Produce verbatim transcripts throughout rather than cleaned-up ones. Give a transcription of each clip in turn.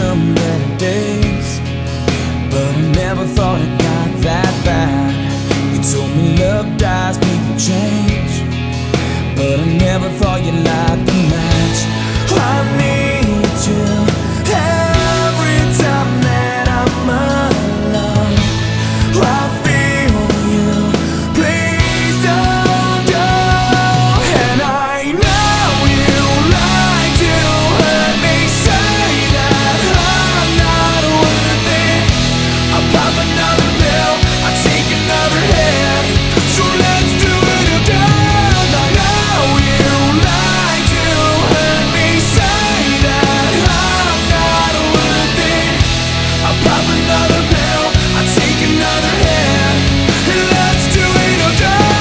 some better days, but I never thought it got that bad. You told me love dies, people change, but I never thought you'd light the match. I need you every time that I'm alone. I feel you, please don't go. And I know you like to hurt me, say that I'm not worth it. I pop another pill, I take another hit, so let's do it again. I know you like to hurt me, say that I'm not worth it. I pop another pill, I take another hit, and let's do it again.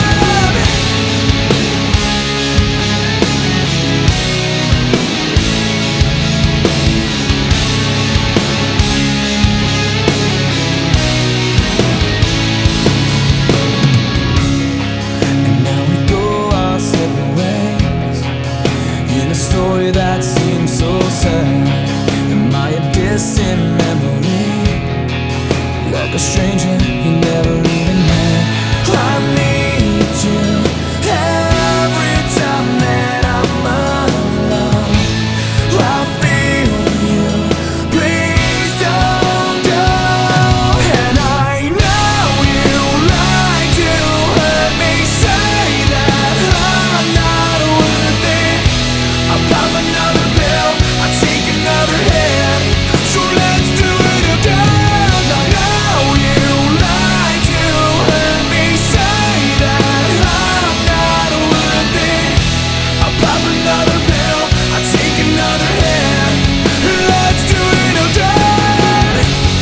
And now we go our separate ways in a story that seems so sad. Am I a distant memory, like a stranger you never even met? I need you every time that I'm alone. I feel you, please don't go. And I know you like to hurt me, say that I'm not worth it. I pop another pill, I take another hit, so let's do it again. I know you like to hurt me, say that I'm not worth it. I pop another pill, I take another hit, let's do it again.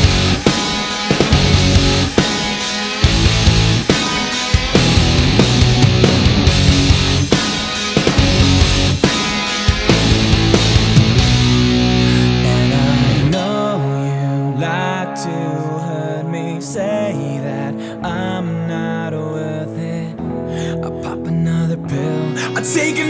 And I know you like to hurt me, say that I'm not worth it. I pop another pill, I take